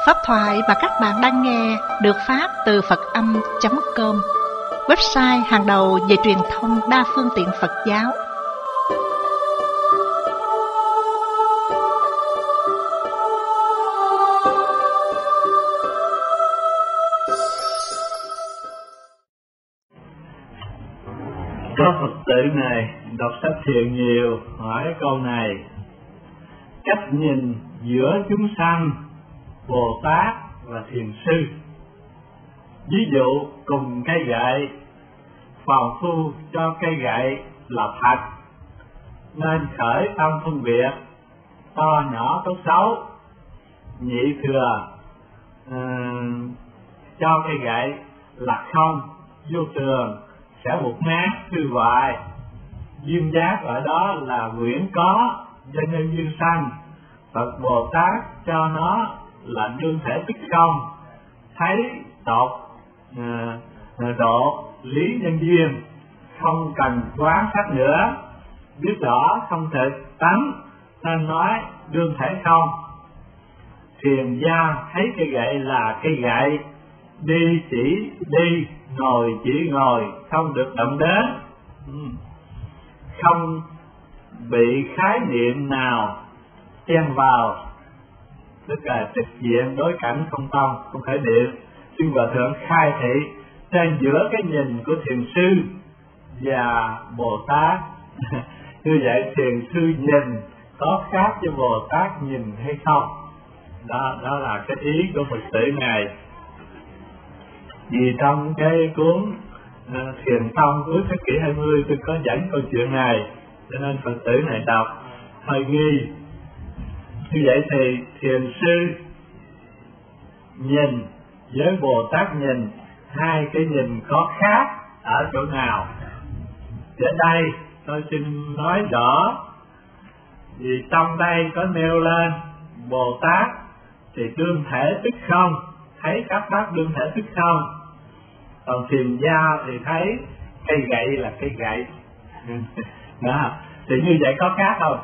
Pháp thoại mà các bạn đang nghe được phát từ Phật-âm.com, website hàng đầu về truyền thông đa phương tiện Phật giáo. Có Phật tử này đọc sách thiền nhiều, hỏi câu này: cách nhìn giữa chúng sanh, Bồ Tát và thiền sư. Ví dụ cùng cây gậy, phàm phu cho cây gậy là thật, nên khởi tâm phân biệt to nhỏ tốt xấu. Nhị thừa cho cây gậy là không, vô thường sẽ vụt nát hư hoại. Duyên giác ở đó là quyển có do nhân duyên sanh. Phật Bồ Tát cho nó là đương thể tức không, thấy tột độ lý nhân duyên, không cần quán sát nữa, biết rõ không thực tánh nên nói đương thể không. Thiền gia thấy cây gậy là cây gậy, đi chỉ đi, ngồi chỉ ngồi, không được động đến, không bị khái niệm nào chen vào, tức là trực diện đối cảnh không tông, không khái niệm. Xin Hòa Thượng khai thị trên giữa cái nhìn của thiền sư và Bồ Tát. Như vậy thiền sư nhìn có khác với Bồ Tát nhìn hay không? Đó là cái ý của Phật tử này. Vì trong cái cuốn Thiền Tông cuối thế kỷ 20 tôi có dẫn câu chuyện này, cho nên Phật tử này đọc hơi nghi. Như vậy thì thiền sư nhìn với Bồ Tát nhìn, hai cái nhìn có khác ở chỗ nào? Ở đây tôi xin nói rõ, vì trong đây có nêu lên Bồ Tát thì đương thể tức không, thấy các pháp đương thể tức không. Còn thiền gia thì thấy cây gậy là cây gậy. Đó, thì như vậy có khác không?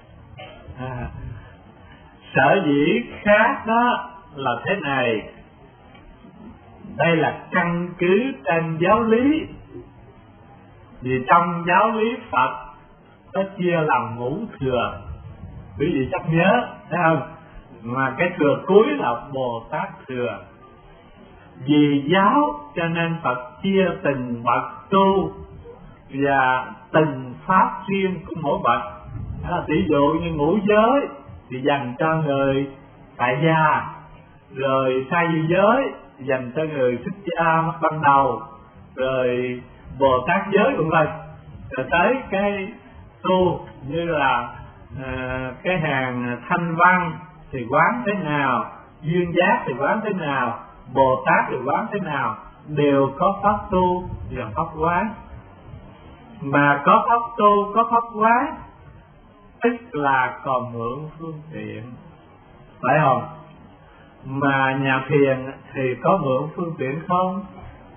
Sở dĩ khác đó là thế này. Đây là căn cứ trên giáo lý. Vì trong giáo lý Phật có chia làm ngũ thừa, quý vị chắc nhớ, thấy không? Mà cái thừa cuối là Bồ Tát thừa. Vì giáo cho nên Phật chia từng bậc tu và từng pháp riêng của mỗi bậc. Đó là ví dụ như ngũ giới thì dành cho người tại gia, rồi sa di giới dành cho người xuất gia ban đầu, rồi Bồ Tát giới cũng vậy. Rồi tới cái tu như là cái hàng thanh văn thì quán thế nào, duyên giác thì quán thế nào, Bồ Tát thì quán thế nào, đều có pháp tu và pháp quán. Mà có pháp tu, có pháp quán, tức là còn mượn phương tiện, phải không? Mà nhà thiền thì có mượn phương tiện không?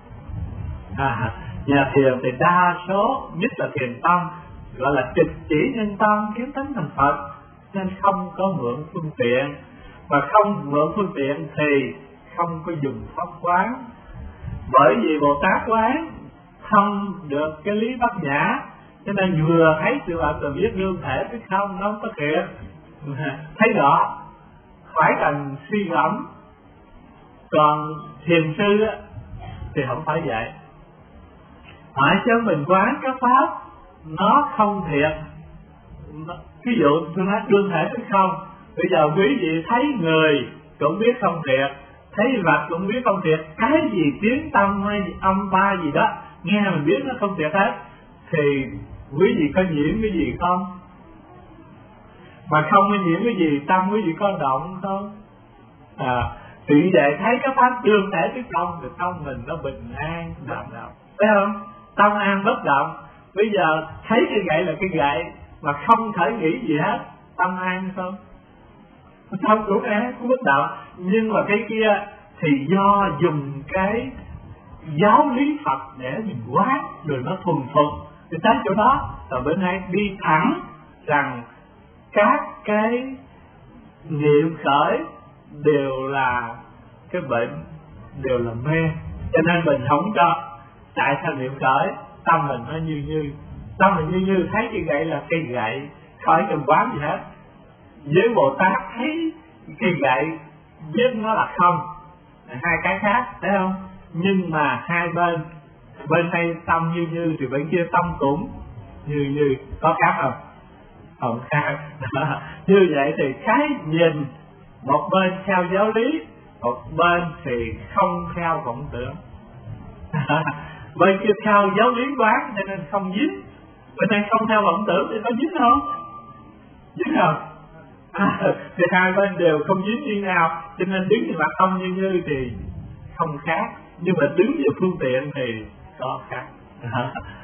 Nhà thiền thì đa số, nhất là thiền tông, gọi là trực chỉ nhân tâm, kiến tánh thành Phật, nên không có mượn phương tiện. Mà không mượn phương tiện thì không có dùng pháp quán. Bởi vì Bồ Tát quán không được cái lý bát nhã, cho nên vừa thấy sự vật rồi biết đương thể chứ không, nó không có thiệt. Thấy rõ, phải cần suy ngẫm. Còn thiền sư thì không phải vậy. Phải cho mình quán các pháp nó không thiệt. Ví dụ tôi nói đương thể chứ không, bây giờ quý vị thấy người cũng biết không thiệt, thấy vật cũng biết không thiệt, cái gì tiếng tâm hay âm ba gì đó nghe mình biết nó không thiệt hết, thì quý vị có nhiễm cái gì không? Mà không có nhiễm cái gì, tâm quý vị có động không? Thì như vậy thấy các pháp đương thể chứ không, thì tâm mình nó bình an đạm đạo, thấy không? Tâm an bất động. Bây giờ thấy cái gậy là cái gậy mà không thể nghĩ gì hết, tâm an không? Tâm cũng an, cũng bất động. Nhưng mà cái kia thì do dùng cái giáo lý Phật để mình quán, rồi nó thuần thục. Thì tới chỗ đó, rồi bữa nay đi thẳng rằng các cái niệm khởi đều là cái bệnh, đều là mê. Cho nên mình không cho tại sao niệm khởi, tâm mình nó như tâm mình như thấy cái gậy là cây gậy, khỏi cần quán gì hết. Với Bồ Tát thấy cây gậy biết nó là không, hai cái khác, thấy không? Nhưng mà hai bên đây tâm như thì bên kia tâm cũng như, có khác không? Không khác. Như vậy thì cái nhìn một bên theo giáo lý, một bên thì không theo vọng tưởng. Bên kia theo giáo lý quán cho nên không dính, bên đây không theo vọng tưởng thì có dính không? Dính không? Thì hai bên đều không dính như nào, cho nên đứng về mặt tâm như thì không khác, nhưng mà đứng về phương tiện thì có khác.